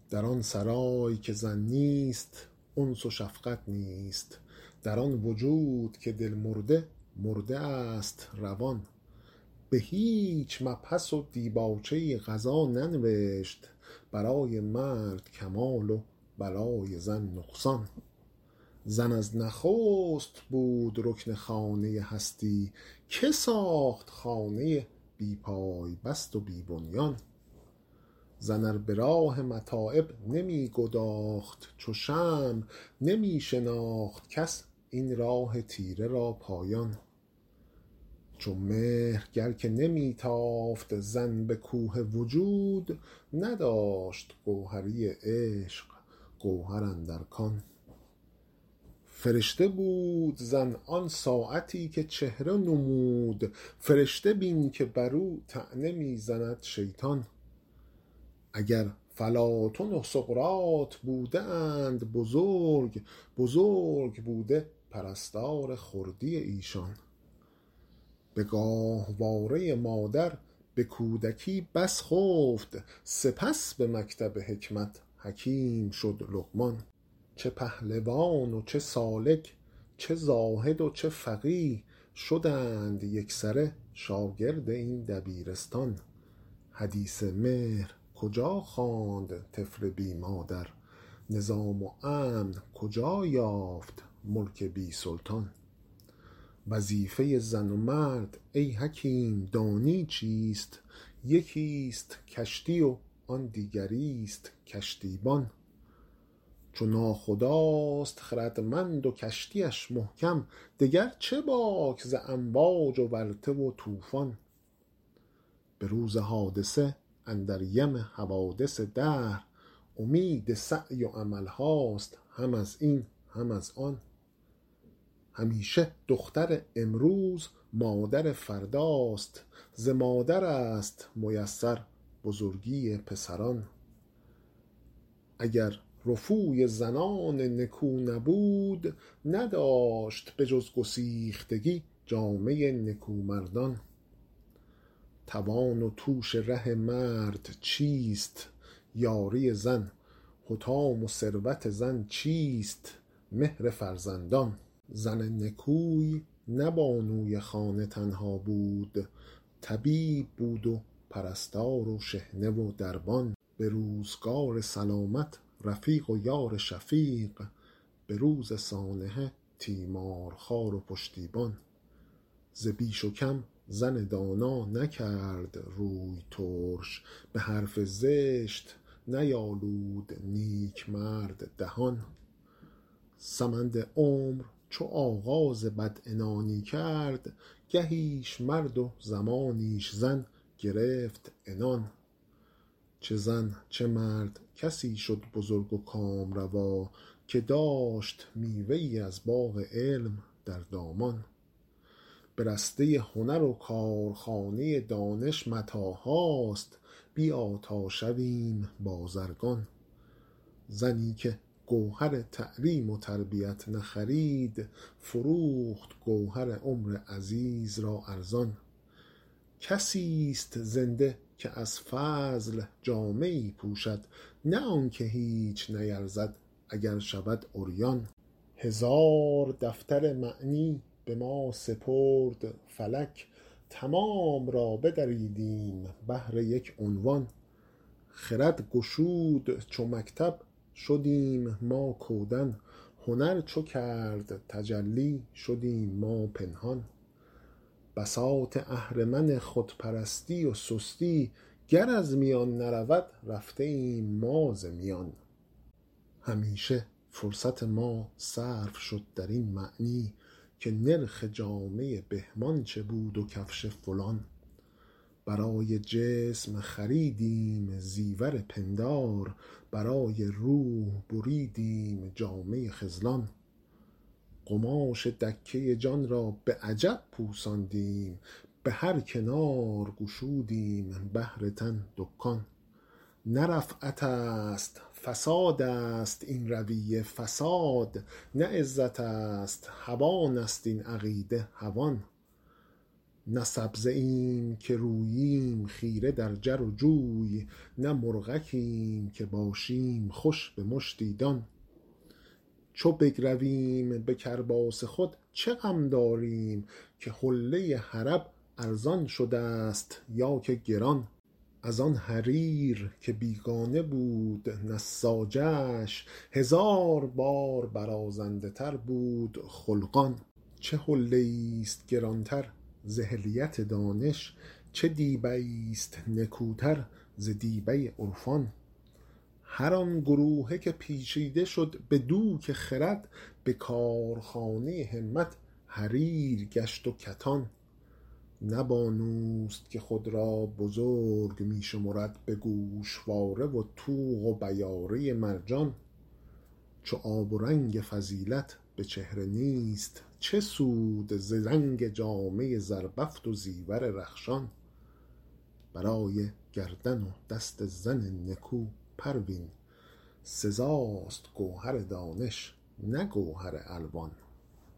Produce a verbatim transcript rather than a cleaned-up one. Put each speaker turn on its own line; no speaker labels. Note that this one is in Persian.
در آن سرای که زن نیست انس و شفقت نیست، در آن وجود که دل مرده مرده است روان. به هیچ مبحث و دیباچه قضا ننوشت، برای مرد کمال و برای زن نقصان. زن از نخست بود رکن خانه هستی، که ساخت خانه بی پای بست و بی بنیان. زن ار به راه متاعب نمی گداخت، چو شمع نمی شناخت کس این راه تیره را پایان. چو مهر گر که نمی تافت زن به کوه وجود، نداشت گوهری عشق گوهر اندر کان. فرشته بود زن آن ساعتی که چهره نمود، فرشته بین که بر او طعنه می زند شیطان. اگر فلاطن و سقراط بوده اند بزرگ، بزرگ بوده پرستار خردی ایشان. به گاهواره مادر به کودکی بس خفت، سپس به مکتب حکمت حکیم شد لقمان. چه پهلوان و چه سالک، چه زاهد و چه فقیه، شدند یکسره شاگرد این دبیرستان. حدیث مهر کجا خواند طفل بی مادر، نظام و امن کجا یافت ملک بی سلطان. وظیفه زن و مرد ای حکیم دانی چیست، یکیست کشتی و آن دیگریست کشتیبان. چو ناخداست خردمند و کشتیش محکم، دگر چه باک ز امواج و ورطه و طوفان. به روز حادثه اندر یم حوادث دهر، امید سعی و عمل هاست هم از این هم از آن. همیشه دختر امروز مادر فرداست، ز مادر است میسر بزرگی پسران. اگر رفوی زنان نکو نبود، نداشت به جز گسیختگی جامه نکومردان. توان و توش ره مرد چیست یاری زن، حطام و ثروت زن چیست مهر فرزندان. زن نکوی نه بانوی خانه تنها بود، طبیب بود و پرستار و شحنه و دربان. به روزگار سلامت رفیق و یار شفیق، به روز سانحه تیمارخوار و پشتیبان. ز بیش و کم زن دانا نکرد روی ترش، به حرف زشت نیالود نیک مرد دهان. سمند عمر چو آغاز بدعنانی کرد، گهیش مرد و زمانیش زن گرفت عنان. چه زن چه مرد کسی شد بزرگ و کامروا، که داشت میوه‌ای از باغ علم در دامان. به رسته هنر و کارخانه دانش متاعهاست، بیا تا شویم بازرگان. زنی که گوهر تعلیم و تربیت نخرید، فروخت گوهر عمر عزیز را ارزان. کسیست زنده که از فضل جامه‌ای پوشد، نه آنکه هیچ نیرزد اگر شود عریان. هزار دفتر معنی به ما سپرد فلک، تمام را بدریدیم بهر یک عنوان. خرد گشود چو مکتب شدیم ما کودن، هنر چو کرد تجلی شدیم ما پنهان. بساط اهرمن خودپرستی و سستی، گر از میان نرود رفته ایم ما ز میان. همیشه فرصت ما صرف شد در این معنی، که نرخ جامه بهمان چه بود و کفش فلان. برای جسم خریدیم زیور پندار، برای روح بریدیم جامه خذلان. قماش دکه جان را به عجب پوساندیم، به هر کنار گشودیم بهر تن دکان. نه رفعت است فساد است این رویه فساد، نه عزت است هوان است این عقیده هوان. نه سبزه ایم که روییم خیره در جر و جوی، نه مرغکیم که باشیم خوش به مشتی دان. چو بگرویم به کرباس خود چه غم داریم، که حله حرب ارزان شده است یا که گران. از آن حریر که بیگانه بود نساجش، هزار بار برازنده تر بود خلقان. چه حله ایست گرانتر ز حلیت دانش، چه دیبه ایست نکوتر ز دیبه عرفان. هر آن گروهه که پیچیده شد به دوک خرد، به کارخانه همت حریر گشت و کتان. نه بانوست که خود را بزرگ می شمرد به گوشواره و طوق و بیاره مرجان. چو آب و رنگ فضیلت به چهره نیست، چه سود ز رنگ جامه زربفت و زیور رخشان. برای گردن و دست زن نکو پروین، سزاست گوهر دانش نه گوهر الوان.